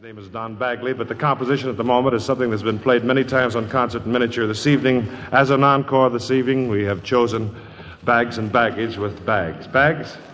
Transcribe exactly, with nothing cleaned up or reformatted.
name is Don Bagley, but the composition at the moment is something that's been played many times on concert in miniature this evening. As an encore this evening, we have chosen Bags and Baggage with Bags. Bags?